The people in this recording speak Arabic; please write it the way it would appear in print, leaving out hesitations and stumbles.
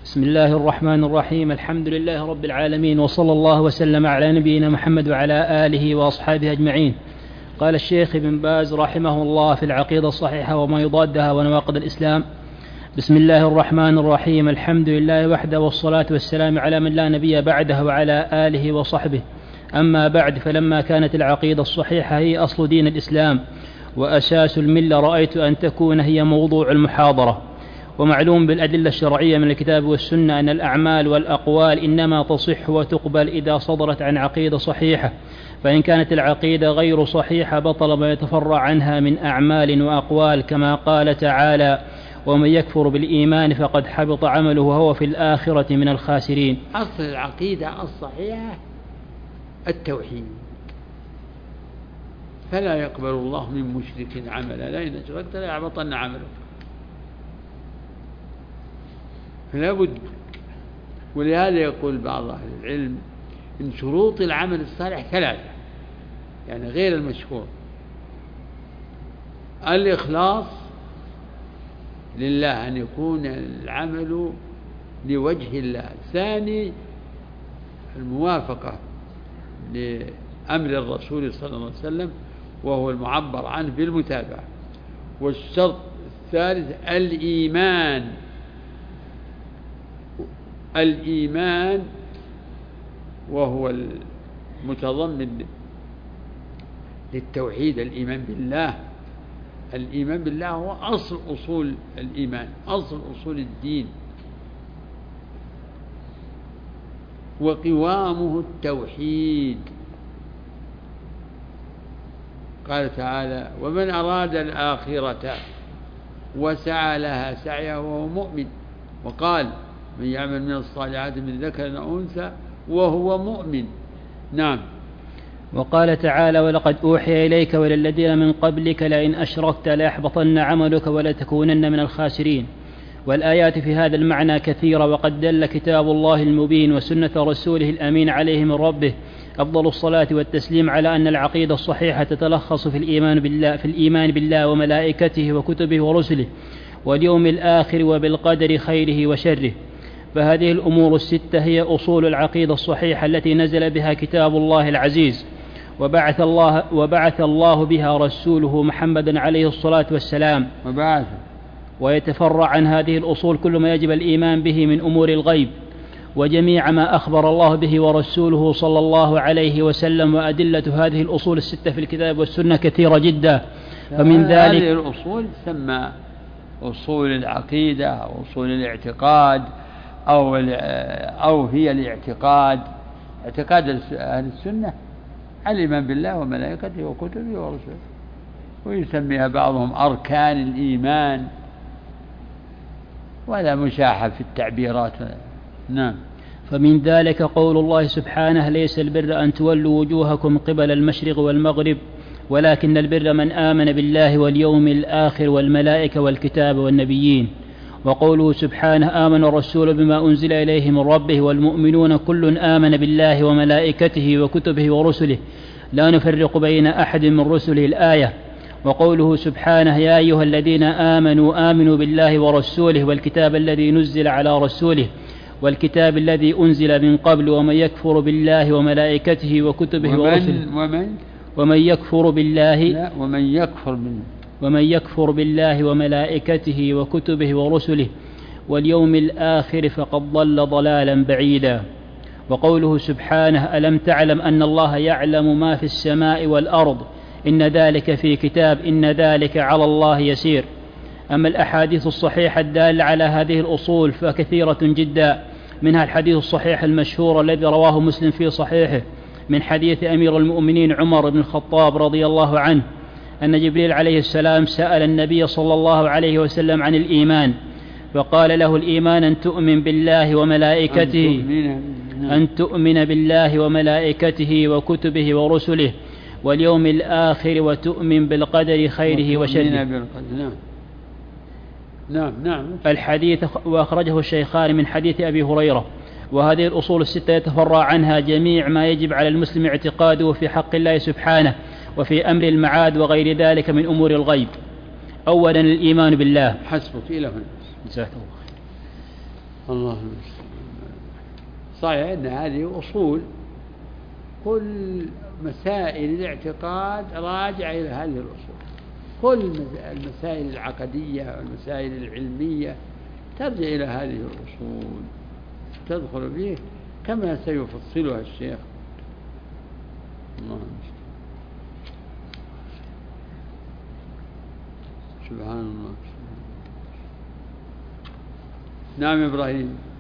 بسم الله الرحمن الرحيم. الحمد لله رب العالمين، وصلى الله وسلم على نبينا محمد وعلى آله وأصحابه أجمعين. قال الشيخ ابن باز رحمه الله في العقيدة الصحيحة وما يضادها ونواقض الإسلام: بسم الله الرحمن الرحيم. الحمد لله وحده، والصلاة والسلام على من لا نبي بعده وعلى آله وصحبه. أما بعد، فلما كانت العقيدة الصحيحة هي أصل دين الإسلام وأساس الملة، رأيت أن تكون هي موضوع المحاضرة. ومعلوم بالأدلة الشرعية من الكتاب والسنة أن الأعمال والأقوال إنما تصح وتقبل إذا صدرت عن عقيدة صحيحة، فإن كانت العقيدة غير صحيحة بطل ما يتفرع عنها من أعمال وأقوال، كما قال تعالى: ومن يكفر بالإيمان فقد حبط عمله وهو في الآخرة من الخاسرين. أصل العقيدة الصحيحة التوحيد، فلا يقبل الله من مشرك عملا، لئن أشركت ليحبطن عملك. فلا بد، ولهذا يقول بعض أهل العلم إن شروط العمل الصالح ثلاثة، يعني غير المشهور: الإخلاص لله، أن يكون العمل لوجه الله. ثاني، الموافقة لأمر الرسول صلى الله عليه وسلم، وهو المعبر عنه بالمتابعة. والشرط الثالث الإيمان، وهو المتضمن للتوحيد. الإيمان بالله هو أصل أصول الإيمان، أصل أصول الدين، وقوامه التوحيد. قال تعالى: ومن أراد الآخرة وسعى لها سعيها وهو مؤمن. وقال: من يعمل من الصالحات من ذكر أو أنثى وهو مؤمن. نعم. وقال تعالى: ولقد أوحي إليك وإلى الذين من قبلك لئن أشركت ليحبطن عملك ولتكونن من الخاسرين. والآيات في هذا المعنى كثيرة، وقد دل كتاب الله المبين وسنة رسوله الأمين عليه من ربه أفضل الصلاة والتسليم على أن العقيدة الصحيحة تتلخص في الإيمان بالله وملائكته وكتبه ورسله واليوم الآخر وبالقدر خيره وشره. فهذه الأمور الستة هي أصول العقيدة الصحيحة التي نزل بها كتاب الله العزيز، وبعث الله بها رسوله محمدا عليه الصلاة والسلام. ويتفرع عن هذه الأصول كل ما يجب الإيمان به من أمور الغيب، وجميع ما أخبر الله به ورسوله صلى الله عليه وسلم. وأدلة هذه الأصول الستة في الكتاب والسنة كثيرة جدا. فمن ذلك هذه الأصول تسمى أصول العقيدة أو أصول الاعتقاد، أو هي الاعتقاد. اعتقاد أهل السنة الإيمان بالله وملائكته وكتبه ورسله، ويسميها بعضهم أركان الإيمان، ولا مشاحة في التعبيرات. نعم. فمن ذلك قول الله سبحانه: ليس البر أن تولوا وجوهكم قبل المشرق والمغرب ولكن البر من آمن بالله واليوم الآخر والملائكة والكتاب والنبيين. وقوله سبحانه: آمن الرسول بما أنزل إليه من ربه والمؤمنون كل آمن بالله وملائكته وكتبه ورسله لا نفرق بين أحد من رسله. الآية. وقوله سبحانه: يا أيها الذين آمنوا بالله ورسوله والكتاب الذي نزل على رسوله والكتاب الذي أنزل من قبل ومن يكفر بالله وملائكته وكتبه ورسله ومن يكفر بالله وملائكته وكتبه ورسله واليوم الآخر فقد ضل ضلالا بعيدا. وقوله سبحانه: ألم تعلم أن الله يعلم ما في السماء والأرض إن ذلك في كتاب إن ذلك على الله يسير. أما الأحاديث الصحيحة الدالة على هذه الأصول فكثيرة جدا، منها الحديث الصحيح المشهور الذي رواه مسلم في صحيحه من حديث أمير المؤمنين عمر بن الخطاب رضي الله عنه أن جبريل عليه السلام سأل النبي صلى الله عليه وسلم عن الإيمان، فقال له: الإيمان أن تؤمن بالله وملائكته وكتبه ورسله واليوم الآخر وتؤمن بالقدر خيره وشره. نعم. الحديث وأخرجه الشيخان من حديث أبي هريرة. وهذه الأصول الستة يتفرع عنها جميع ما يجب على المسلم اعتقاده في حق الله سبحانه وفي أمر المعاد وغير ذلك من أمور الغيب. أولا الإيمان بالله. حسبك إلى هنا. جزاك الله خير. الله المستعان. صحيح أن هذه أصول، كل مسائل الاعتقاد راجع إلى هذه الأصول، كل المسائل العقدية والمسائل العلمية ترجع إلى هذه الأصول، تدخل فيه كما سيفصلها الشيخ. الله سبحان الله. نعم إبراهيم.